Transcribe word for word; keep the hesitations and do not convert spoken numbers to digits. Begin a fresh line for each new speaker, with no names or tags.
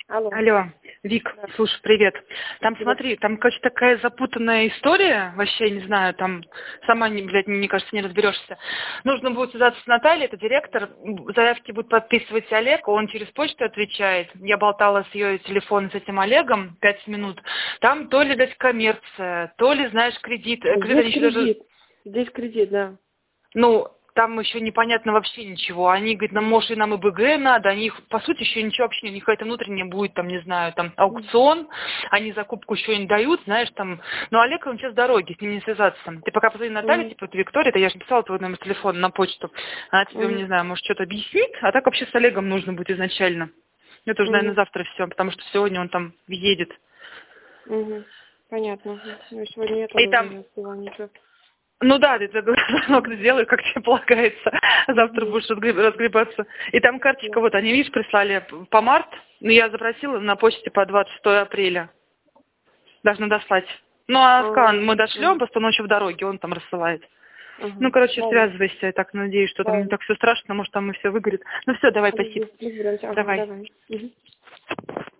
Алло.
Алло, Вик,
Да.
слушай, привет. Там,
Привет.
смотри, там, короче, такая запутанная история, вообще, не знаю, там, сама, не, блядь, мне кажется, не разберешься. Нужно будет связаться с Натальей, это директор, заявки будет подписывать Олег, он через почту отвечает. Я болтала с ее телефоном, с этим Олегом, пять минут. Там то ли, дать коммерция, то ли, знаешь, кредит. Кредит
Здесь
они еще даже...
кредит. Здесь кредит, да.
Ну, там еще непонятно вообще ничего. Они говорят, нам, может, и нам и БГ надо. Они, их, по сути, еще ничего вообще, у них какая-то внутренняя будет, там, не знаю, там, аукцион. Они закупку еще не дают, знаешь, там. Но Олег, он сейчас в дороге, с ним не связаться. Ты пока позвони Наталье,
Мгм.
типа, это Виктория, это я же написала твой номер телефона на почту. Она тебе,
Мгм.
не знаю, может, что-то объяснит. А так вообще с Олегом нужно будет изначально. Это уже, наверное,
Мгм.
завтра все, потому что сегодня он там едет.
Мгм. Понятно. Ну, сегодня я
И
тоже уже
там...
не успела ничего.
Ну да, ты это звонок сделай, как тебе полагается. Завтра
Мгм.
будешь разгреб- разгребаться. И там
Да.
карточка, вот они, видишь, прислали по март, но я запросила на почте по двадцать шестого апреля. Должна дослать. Ну, а сказала,
Ага.
мы дошлем,
Мгм.
просто он еще в дороге, он там рассылает. Ну,
Ага.
короче,
Ладно.
связывайся, я так надеюсь, что там не
Ладно.
так все страшно, может, там и все выгорит. Ну все, давай, спасибо.
Подожди, разберемся. Ага,
Давай.
давай. Мгм.